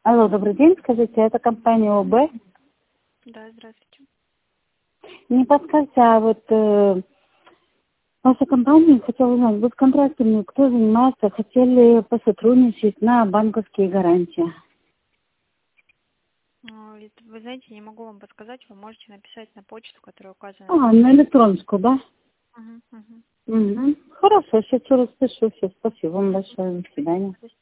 Алло, добрый день, скажите, это компания ОБ? Да, здравствуйте. Не подскажите, а вот ваша компания, хотела узнать, вот контрактами кто занимается, хотели посотрудничать на банковские гарантии? Вы знаете, не могу вам подсказать, вы можете написать на почту, которая указана на А, почте. на электронскую, да? Мгм, мгм. Угу. Хорошо, сейчас все распишу, все, спасибо вам большое, до свидания.